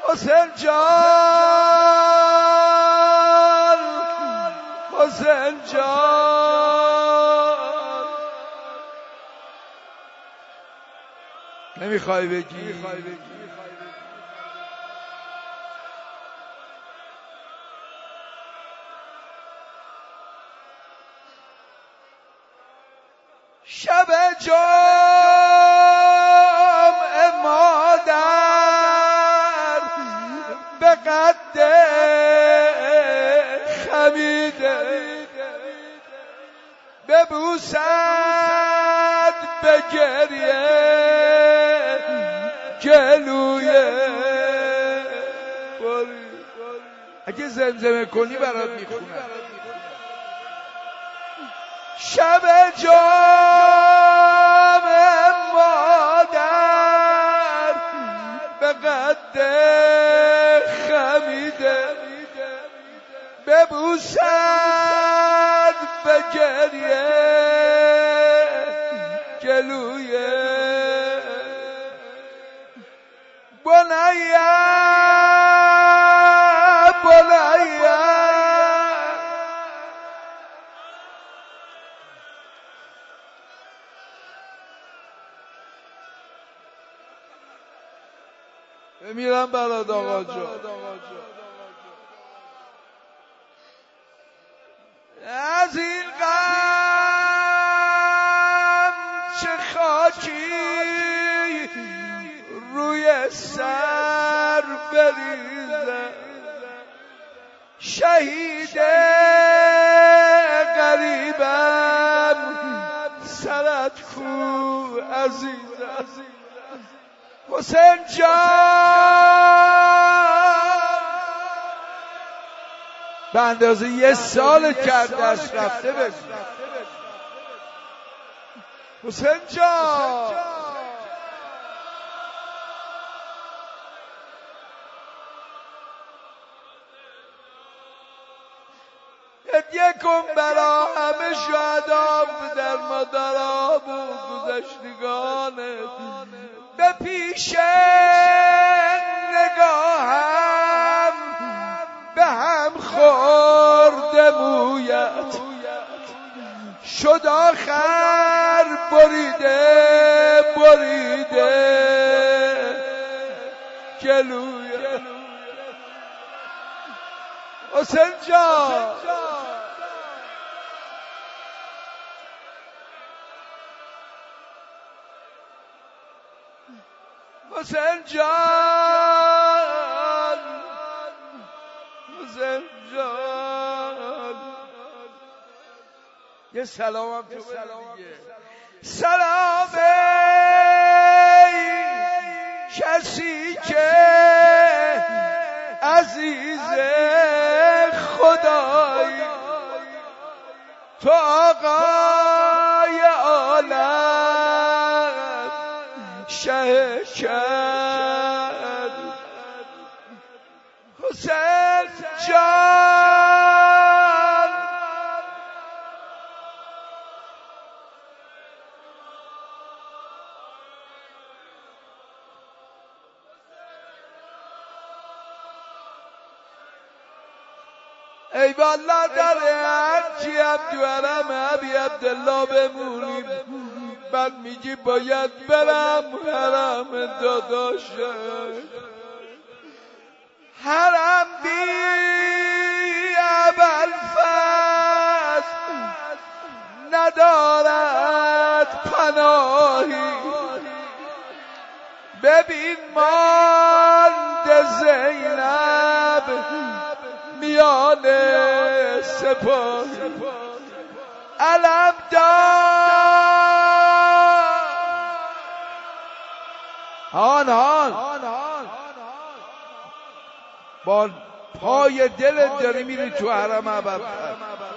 حسین جان حسین جان نمیخوای بگی شب جمعه مادر به قد خمیده ببوسد به گریه گلوی اگه زمزمه کنی برات میخونم شب جمعه مادر به قد خمیده ببوسد به گریه گلوی بنیه میرم برات آقا جان از این غم چه خاکی روی سر بریزه شهید غریبم سرت کو عزیزم حسین جان به اندازه 1 سال کرد دست رفته بگو حسین جان هدیه کن برا همه شهدا در مادرها بود گذشتگانت به پیش نگاهم به هم خورده مویت شد آخر بریده گلوی حسین جان حسین جان حسین جان یه سلام هم تو دیگه سلام ای کسی که عزیز خدایی تو آقای عالم شه کرد حسین جان ای والله در هرچی هم تو حرم ابی عبدالله بمونیم بعد میگی باید برم حرم داداشه حرم بی ابوالفضل ندارد پناهی ببین مانده زینب میان سپاهی علم هان با پای دلت داری میری تو حرم ابوالفضل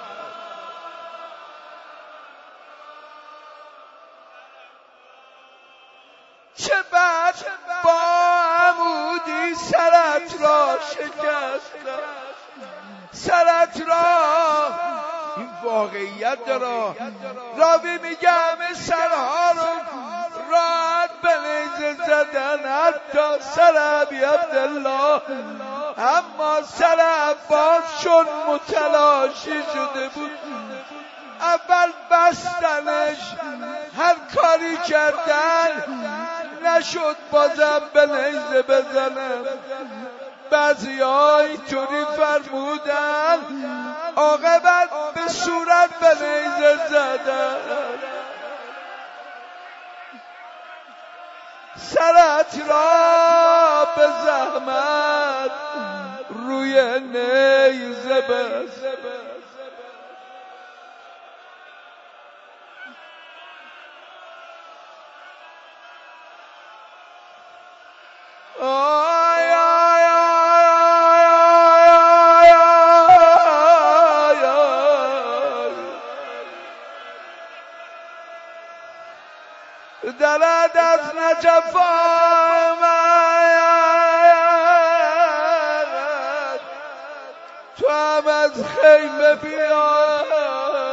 چه بد با عمودی سرت را شکستم سرت را این واقعیت داره راوی میگه همه سرها رو راحت به نیزه زدن حتی سر ابی عبدالله، اما سر عباس چون متلاشی شده بود اول بستنش، هر کاری کردن نشد بازم به نیزه بزنم. بعضی‌ها اینطوری فرمودن عاقبت به صورت به نیزه زدن. سرت را به زحمت روی نیزه بس. دلد از نجف آمد، تو هم از خیمه بیا.